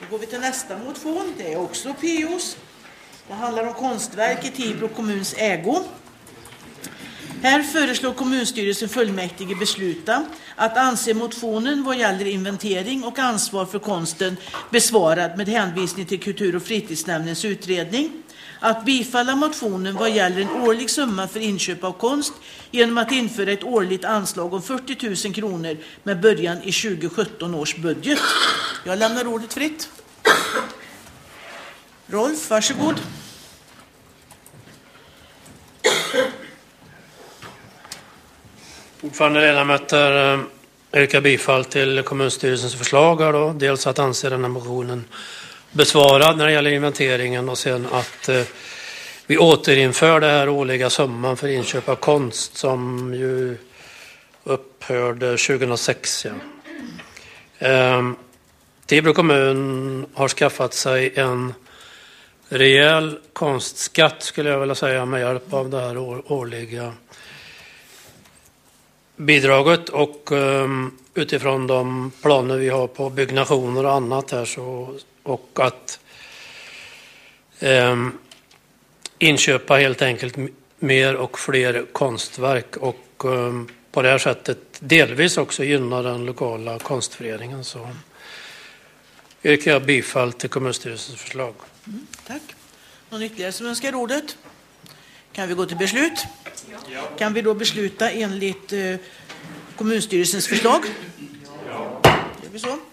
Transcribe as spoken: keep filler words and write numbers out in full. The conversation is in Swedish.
Då går vi till nästa motion. Det är också P O:s. Det handlar om konstverk i Tibro kommuns ägo. Här föreslår kommunstyrelsen fullmäktige besluta att anse motionen vad gäller inventering och ansvar för konsten besvarad med hänvisning till kultur- och fritidsnämndens utredning. Att bifalla motionen vad gäller en årlig summa för inköp av konst genom att införa ett årligt anslag om fyrtio tusen kronor med början i tjugo sjutton års budget. Jag lämnar ordet fritt. Rolf, varsågod. Ordförande ledamöter, yrkar bifall till kommunstyrelsens förslag här då. Dels att anse den här motionen besvarad när det gäller inventeringen och sen att eh, vi återinför det här årliga summan för inköp av konst som ju upphörde tjugohundrasex. Ja. Eh, Tibro kommun har skaffat sig en rejäl konstskatt skulle jag vilja säga med hjälp av det här år, årliga bidraget och um, utifrån de planer vi har på byggnationer och annat här så, och att um, inköpa helt enkelt mer och fler konstverk och um, på det här sättet delvis också gynna den lokala konstföreningen, så yrkar jag bifall till kommunstyrelsens förslag. Mm, tack. Någon ytterligare som önskar ordet? Kan vi gå till beslut? Ja. Kan vi då besluta enligt eh, kommunstyrelsens förslag? Ja. Gör vi så?